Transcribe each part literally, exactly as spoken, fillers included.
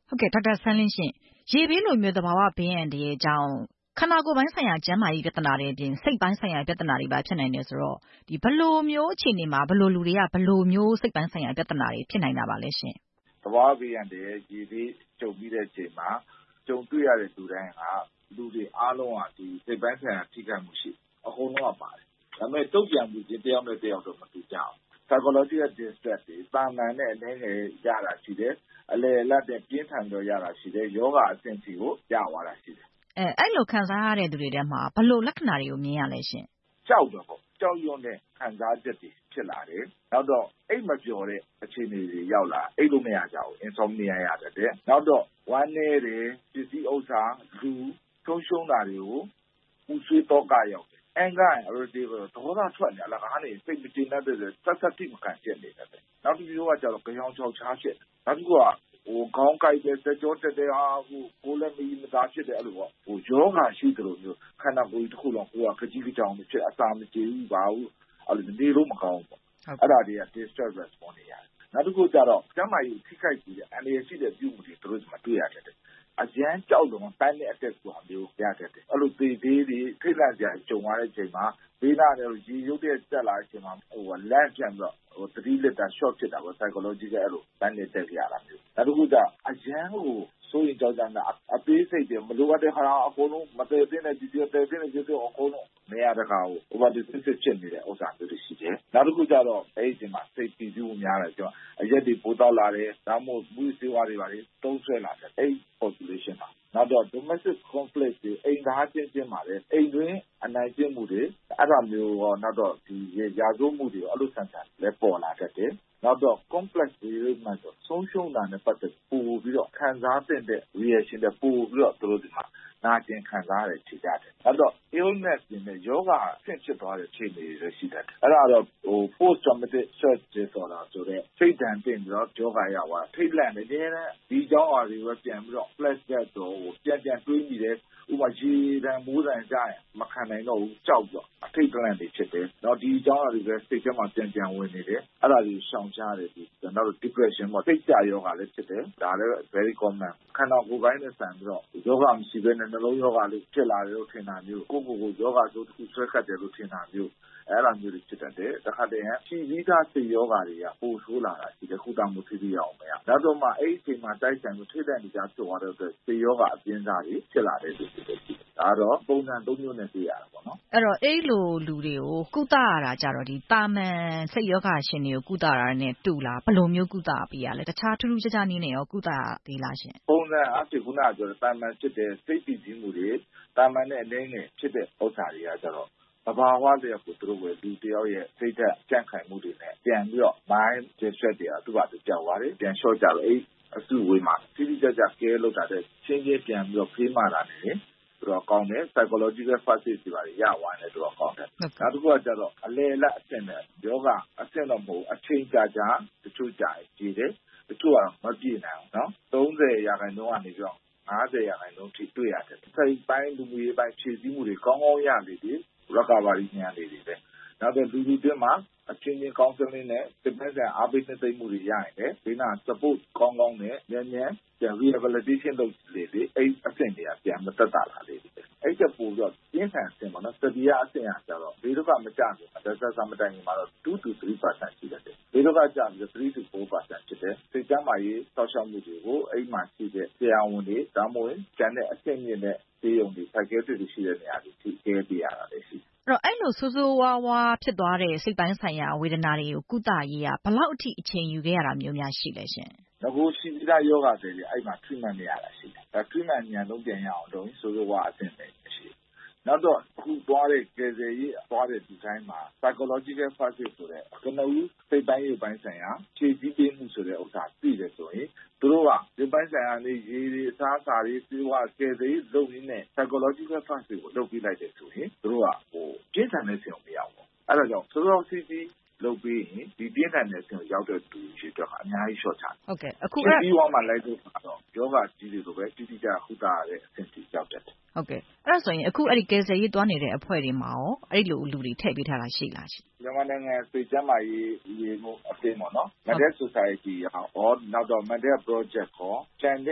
ဟုတ်ကဲ့ဒေါက်တာဆန်းလင်းရှင်ရေဘေးလိုမျိုးသဘာဝဘေးအန္တရာယ်ကြောင့်ခန္ဓာကိုယ်ပိုင်းဆိုင်ရာကျန်းမာရေးပြဿနာတွေအပြင်စိတ်ပိုင်းဆိုင်ရာပြဿနာတွေပါဖြစ်နိုင်တယ်ဆိုတော့ဒီဘလိုမျိုးအခြေအနေမှာဘလိုလူတွေကဘလိုမျိုးစိတ်ပိုင်းဆိုင်ရာပြဿနာတွေဖြစ်နိုင်တာပါလဲရှင်သဘာဝဘေးအန္တရာယ်ရေဘေးကြုံပြီးတဲ့အချိန်မှာကြုံတွေ့ရတဲ့လူတိုင်းကလူတွေအားလုံးကဒီစိတ်ပိုင်းဆိုင်ရာထိခိုက်မှုရှိအကုန်လုံးကပါတယ်ဒါပေမဲ့တုံ့ပြန်မှုချင်းတယောက်နဲ့တယောက်တော့မတူကြဘူး psychological distress တွေတာမန်နဲ့အနေနဲ့ရတာရှိတယ်အလေအလတ်တဲ့ပြင်းထန်တော့ရတာရှိတယ်ယောဂအဆင့်စီကိုရသွားတာရှိတယ်အဲအဲ့လိုခံစားရတဲ့သူတွေထဲမှာဘလို့လက္ခဏာတွေကိုမြင်ရလဲရှင်ကြောက်တော့ပေါ့ကြောက်ရွံ့တဲ့ခံစားချက်တွေဖြစ်လာတယ်နောက်တော့အိတ်မပျော်တဲ့အခြေအနေတွေရောက်လာအိတ်လို့မရကြဘူး insomnia ရတတ်တယ်နောက်တော့ဝမ်းနည်းတယ်ပစ္စည်းဥစ္စာလူဆုံးရှုံးတာတွေကိုပူဆွေးတော့ကရောက်တယ်အင်္ဂါအရဒီကိုဒေါသထွက်နေအလကားနေစိတ်မကျေနပ်တဲ့ဆက်ဆက်တိမခံချက်နေတယ်နောက်တစ်မျိုးကကျတော့ကြောင်ချောက်ချားဖြစ်နောက်တစ်ခုကဟိုခေါင်းကိုက်တဲ့စကြောတက်တဲ့ဟာဟိုကိုလည်းမီးမသားဖြစ်တဲ့အဲ့လိုပေါ့ဟိုယောဂရှိတယ်လို့မျိုးခန္ဓာကိုယ်တစ်ခုလုံးကိုကကြီးကြောင်ဖြစ်အစာမကြေဘူးပါဘူးအဲ့လိုနေလို့မကောင်းဘူးအဲ့ဒါတွေက distress response တွေရတယ်နောက်တစ်ခုကျတော့ကျန်းမာရေးထိခိုက်ပြီးတဲ့အန္တရာယ်ရှိတဲ့ပြုမှုတွေတို့မှတွေ့ရတယ်အကျန်းကြောက်တော့ပန်းတဲ့အတက်ဆိုတာမျိုးရတတ်တယ်အဲ့လိုသေးသေးတွေထိတ်လန့်ကြကြုံရတဲ့အချိန်မှာဘေးနာတယ်ရေရုပ်တဲ့တက်လာတဲ့အချိန်မှာဟိုလန့်ပြန်ပြီးတော့ဟိုthree liter shot ဖြစ်တာပေါ့ psychological အဲ့လိုပန်းတဲ့တက်ရတာမျိုးနောက်တစ်ခုကျအကျန်းကိုဆိုရင်ကြောက်ကြတာအသေးစိတ်တွေမလိုအပ်တဲ့ဟာအကုန်လုံးမတည်တဲ့ဒီဒီတည်တဲ့ဒီဒီအကုန်လုံးနေရာတကာကို over defensive ဖြစ်နေတဲ့ဥစ္စာမျိုးတွေရှိတယ်နောက်တစ်ခုကျတော့အဲ့ဒီမှာစိတ်တည်မှုများတယ်ကျွန်တော်အရက်တွေပိုတော့လာတယ်ဒါမှမဟုတ်ဘူးစေဝါတွေပါလေတုံးဆွဲလာတယ်အဲ့ population မှာနောက်တော့ domestic conflict တွေအိမ်သားချင်းချင်းပါလေအိမ်တွင်းအနိုင်ကျင့်မှုတွေအဲ့ဒါမျိုးရောနောက်တော့ဒီရာဇဝတ်မှုတွေရောအဲ့လိုဆန်ဆန်လဲပေါ်လာတတ်တယ်နောက်တော့ complex behavior ဆိုဆုံးရှုံးတာနဲ့ပတ်သက်ပို့ပြီးတော့ခံစားတဲ့ reaction တွေပို့ပြီးတော့သူတို့ဒီမှာနာကျင်ခံစားရတယ်ဖြစ်ကြတယ်အဲ့တော့ illness တွေနဲ့ယောဂအဆင့်ဖြစ်သွားတဲ့အခြေအနေတွေရှိတတ်တယ်အဲ့ဒါတော့ဟို post traumatic stress disorder ဆိုတဲ့စိတ်ဓာတ်တင်ပြီးတော့ယောဂရောက်သွားထိတ်လန့်နေတယ်ဒီကြောင်းအားတွေပဲပြန်ပြီးတော့ flashback တော့ဟိုပြန်ပြန်တွေးမိတယ်ဥပမာရေတံမိုးတံကြရင်မခံနိုင်တော့ဘူးကြောက်ပြီးတော့အထိတ်တလန့်တွေဖြစ်တယ်။နောက်ဒီအကြောင်းအရာတွေပဲစိတ်ထဲမှာပြန်ပြန်ဝင်နေတယ်။အဲ့ဒါကြီးရှောင်ရှားတယ်ဒီနောက်တော့ depression ပေါ့စိတ်ကြယောဂလည်းဖြစ်တယ်။ဒါလည်း very common ခန္ဓာကိုယ်ပိုင်းနဲ့ဆန်ပြီးတော့ယောဂမရှိဘဲနဲ့နှလုံးယောဂလေးဖြစ်လာတယ်လို့ထင်တာမျိုးကိုယ့်ကိုယ်ကိုယောဂဆိုတစ်ခုဆွဲခတ်တယ်လို့ထင်တာမျိုးအဲ့လိုမျိုးတွေဖြစ်တတ်တယ်။တစ်ခါတည်းဟန်ဖြီးပြီးသားစိတ်ယောဂတွေကပိုဆိုးလာတာဒီခုတောင်မှုဖြစ်ပြီးအောင်မရ။နောက်တော့မှအဲ့ဒီအချိန်မှာတိုက်ဆိုင်မှုထိတဲ့နေကြဖြစ်သွားတဲ့အတွက်စိတ်ယောဂအပြင်းစားတွေဖြစ်လာတယ်လို့ဖြစ်တယ်။ဒါတော့ပုံစံသုံးမျိုးနဲ့သိရတာပေါ့နော်အဲ့တော့အဲ့လိုလူတွေကိုကုသရတာကြတော့ဒီတာမန်စိတ်ယောဂရှင်တွေကိုကုသရတာနဲ့တူလားဘယ်လိုမျိုးကုသပေးရလဲတခြားထူးထူးခြားခြားနည်းနဲ့ရောကုသသေးလားရှင်ပုံစံအဖြစ်ခုနကပြောတဲ့တာမန်ဖြစ်တဲ့စိတ်တည်ခြင်းမှုတွေတာမန်နဲ့အနေနဲ့ဖြစ်တဲ့ဥစ္စာတွေကကြတော့သဘာဝလျက်ကိုသူတို့ပဲလူတယောက်ရဲ့စိတ်ဓာတ်ကြန့်ခိုင်မှုတွေနဲ့ပြန်ပြီးတော့ mind distress တွေကသူ့ဘာသူကြောက်သွားတယ်ပြန်လျှော့ကြလို့အဲ့အစုဝေးမှာတိတိကျကျကဲလောက်တာတဲ့ချင်းချင်းပြန်ပြီးတော့ဖေးမှတာနေတယ်တော့ကောင်းတယ် psychological facets တွေပါရသွားတယ်တော့ကောင်းတယ်နောက်တစ်ခုကကျတော့အလေလက်အဆင့်နဲ့ယောဂအဆင့်တော့မဟုတ်အချိန်ကြာကြာတချို့ကြာကြည့်တယ်တချို့ကမပြည့်နိုင်ဘူးနော်သုံးဆယ်ရာခိုင်နှုန်းကနေပြီးတော့ငါးဆယ်ရာခိုင်နှုန်းထိတွေ့ရတယ်စိတ်ပိုင်းလူမျိုးရေးပိုင်းဖြည့်ဆည်းမှုတွေကောင်းကောင်းရနေတယ် recovery ဉာဏ်လေးတွေပဲနောက်တော့လူလူတွေမှာအချင်းချင်း counseling နဲ့ dependent အားပေးတဲ့မှုတွေရရင်လည်းဒီနာ support ကောင်းကောင်းနဲ့ဉာဏ်ဉာဏ်ပြန် rehabilitation လုပ်လေလေအဲ့အဆင့်တွေကပြန်မတက်တာလာလေအဲ့ချက်ပို့တော့ပြင်းထန်အဆင့်ပေါ့နော် severe အဆင့်အားကြတော့ဒီတော့ကမကြဘူးဒါသက်သာမတိုင်မှာတော့ two to three percent ရှိတယ်ဒီတော့ကကြပြီး three to four percent ဖြစ်တယ်စိတ်ကြမ်းမာရေးစောင့်ရှောက်မှုတွေကိုအဲ့မှာရှိတဲ့ဆရာဝန်တွေဒါမှမဟုတ်ကျန်တဲ့အဆင့်မြင့်တဲ့ဆေးရုံတွေ psychiatrist တွေရှိတဲ့နေရာတွေထိကျဲပြရတာလေရှိအဲ့တော့အဲ့လိုဆိုးဆိုးဝါးဝါးဖြစ်သွားတဲ့စိတ်ပိုင်းဆိုင်ရာဝေဒနာတွေကိုကုသရေးကဘယ်လောက်အထိအချိန်ယူခဲ့ရတာမျိုးများရှိလဲရှင်ငါကိုရှိပြီးသားယောဂတွေလေအဲ့မှာ treatment မရတာရှိတယ်ဒါ treatment ညံလုံးပြန်ရအောင်တော့ဆိုးဆိုးဝါးအဆင့်ပဲရှိနောက်တော့အခုသွားတဲ့ကယ်ဆယ်ရေးသွားတဲ့ဒီတိုင်းမှာ psychological facet ဆိုတဲ့ကနဦးစိတ်ပိုင်းရုပ်ပိုင်းဆိုင်ရာဖြည့်ဆည်းပေးမှုဆိုတဲ့ဥစ္စာသိတယ်ဆိုရင်သူတို့ကရုပ်ပိုင်းဆိုင်ရာနေရေးတွေအစားအစာတွေစီးပွားကယ်ဆယ်ရေးလုပ်ရင်းနဲ့ psychological facet ကိုလုပ်ပြီးလိုက်တယ်ဆိုရင်သူတို့ကဟိုပြင်းထန်တဲ့ဆင်ကိုမရောက်ဘူးအဲ့ဒါကြောင့်ဆိုတော့စီစီလုပ်ပြီးရင်ဒီပြင်းထန်တဲ့ဆင်ကိုရောက်တဲ့သူရှိတော့အများကြီးရှော့ချတယ်ဟုတ်ကဲ့အခုအဲ့ဒီဝါမှာလိုက်လို့တော့ယောဂကြီးတွေလိုပဲတိတိကျကျခုတာရတဲ့အဆင့်ကြီးရောက်တယ်ဟုတ်ကဲ့အဲ့ဒါဆိုရင်အခုအဲ့ဒီကယ်ဆယ်ရေးသွားနေတဲ့အဖွဲ့တွေမှာရောအဲ့လိုလူတွေထည့်ပေးထားတာရှိလားရှိမြန်မာနိုင်ငံစိတ်ကြမ်းမာရေးရေးမှုအသင်းပေါ့နော် Mental Society ဟောနောက်တော့ Mental Project ဟောကျန်တဲ့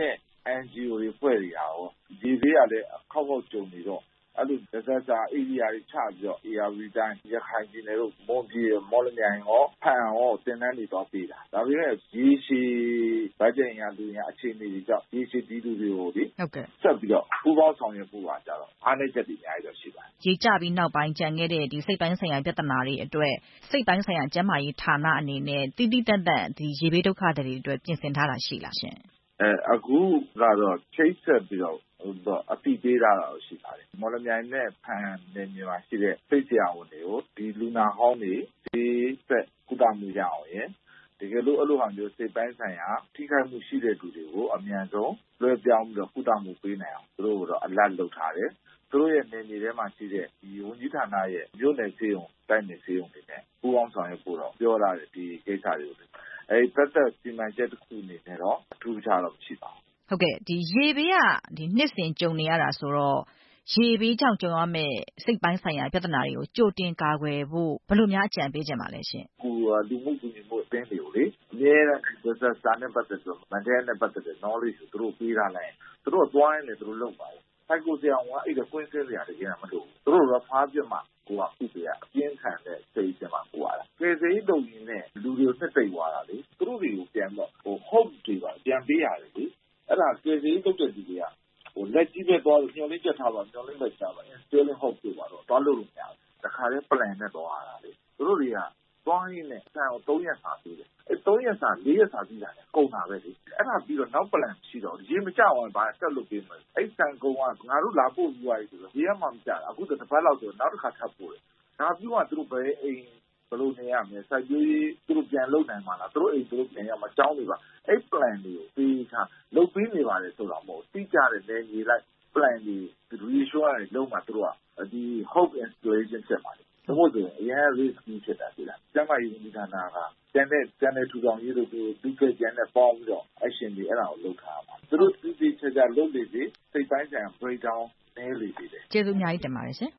N G O တွေဖွဲ့တွေရောဒီဘေးကလည်းခောက်ခောက်ကြုံနေတော့အဲ့လိုဒဇက်စာ area တွေချပြီးတော့ A R V တိုင်းရခိုင်ပြည်နယ်တို့မွန်ပြည်မော်လမြိုင်ရောဖန်ရောတင်တန်းတွေတော့ပေးတာဒါပေမဲ့ရေရှည်ဘတ်ဂျက်ရန်လူရန်အခြေအနေတွေကြောင့်ရေရှည်ပြည်သူတွေကိုဒီဟုတ်ကဲ့ဆက်ပြီးတော့ပူးပေါင်းဆောင်ရွက်ဖို့ပါကြတော့အားနည်းချက်တွေအများကြီးတော့ရှိပါတယ်ရေကျပြီးနောက်ပိုင်းကြံခဲ့တဲ့ဒီစိတ်ပိုင်းဆိုင်ရာပြဿနာတွေအတွက်စိတ်ပိုင်းဆိုင်ရာကျန်းမာရေးဌာနအနေနဲ့တိတိတတ်တတ်ဒီရေဘေးဒုက္ခတွေအတွက်ပြင်ဆင်ထားတာရှိလားရှင်အဲအခုကတော့ချိတ်ဆက်ပြီးတော့အတိပေးတာတော့ရှိပါတယ်မော်လမြိုင်နဲ့ဖန်နယ်မြေမှာရှိတဲ့စိတ်ဆရာဝန်တွေကိုဒီလူနာဟောင်းတွေဒီဆက်ကုသမှုရအောင်ရယ်တကယ်လို့အဲ့လိုဟာမျိုးစိတ်ပိုင်းဆိုင်ရာထိခိုက်မှုရှိတဲ့လူတွေကိုအမြန်ဆုံးလွှဲပြောင်းပြီးတော့ကုသမှုပေးနိုင်အောင်သူတို့ကတော့အလတ်လုပ်ထားတယ်သူတို့ရဲ့နယ်မြေထဲမှာရှိတဲ့ဒီဝန်ကြီးဌာနရဲ့မြို့နယ်ဆေးရုံတိုင်းနယ်ဆေးရုံတွေနဲ့ပူးပေါင်းဆောင်ရွက်ဖို့တော့ပြောလာတယ်ဒီကိစ္စတွေကိုအဲသက်သက်စီမံချက်တစ်ခုအနေနဲ့တော့အထူးခြားတော့မရှိပါဘူးဟုတ်ကဲ့ဒီရေဘေးကဒီနှစ်စဉ်ကြုံနေရတာဆိုတော့ရေဘေးကြောင့်ကြုံရမယ့်စိတ်ပိုင်းဆိုင်ရာပြဿနာတွေကိုကြိုတင်ကာကွယ်ဖို့ဘယ်လိုများအကြံပေးချင်ပါလဲရှင်ကိုလူမှုကူညီမှုအသင်းတွေကိုလေအများနဲ့သက်သက်စာနဲ့ပတ်သက်ဆိုမန်တဲ့နဲ့ပတ်သက်တဲ့ knowledge ကိုသူတို့ပေးထားလိုက်သူတို့သွားရင်လည်းသူတို့လုပ်ပါဘူးဖိုက်ကိုဆရာဝန်ကအဲ့ဒါကွင်းစင်းစရာတကယ်မလို့သူတို့တော့ဖားပြမှာကိုကဥပဒေအပြင်းထန်တဲ့စိတ်စင်မှာကိုရတာကဲစိတ်တုံကြီးနဲ့လူတွေကိုနှစ်သိမ့်သွားတာလေသူတို့တွေကိုပြန်တော့ဟို hope တွေပါပြန်ပေးရတယ်လေအဲ့ဒါကဲစိတ်တုတ်တဲ့လူတွေကဟိုလက်ကြီးပဲသွားလို့ညှော်လေးချက်ထားပါညှော်လေးပဲချပါ installing hope တွေပါတော့သွားလို့မရဘူးတခါတည်း plan နဲ့သွားရတာလေသူတို့တွေကသွားရင်းနဲ့ဆန်ကိုသုံးရက်စာပေးတယ်အဲသုံးရက်စာလေးရက်စာပြီးတာလေကုန်တာပဲလေအဲ့ဒါပြီးတော့နောက် plan ရှိတော့ရေမကြအောင်ဘာဆက်လုပ်ပေးမလဲအဲ့ဆန်ကုန်ကငါတို့လာပို့ပြီးသွားပြီဆိုတော့ရေမှမကြတာအခုတစ်ပတ်လောက်ဆိုနောက်တစ်ခါထပ်ပို့တယ်ဒါပြီးမှသူတို့ပဲအိမ်ဘယ်လိုနေရမလဲစိုက်ပျိုးရေးသူတို့ပြန်လုပ်နိုင်မှာလားသူတို့အိမ်သူတို့ပြန်ရမှာကြောင်းတွေပါအဲ့ plan တွေကိုပေးချလုပ်ပေးနေပါတယ်ဆိုတော့မဟုတ်တိကျတဲ့နေကြီးလိုက် plan တွေ reassurance လုံးမှာသူတို့ကဒီ hope installation ဖြစ်ပါတယ်ဘုမို့ဆိုရင်အရင် risk ဖြစ်တာဒီလားကျမကြီးဝန်ကြီးဌာနကကျန်တဲ့ကျန်တဲ့ထူထောင်ရေးတို့ဒီကကျန်တဲ့ပေါင်းပြီးတော့ action တွေအဲ့ဒါကိုလုပ်ထားပါသူတို့တိတိကျကျလုပ်လေစီစိတ်ပိုင်းဆိုင်ရာ breakdown နည်းလေစီတယ်ကျေးဇူးအများကြီးတင်ပါတယ်ရှင်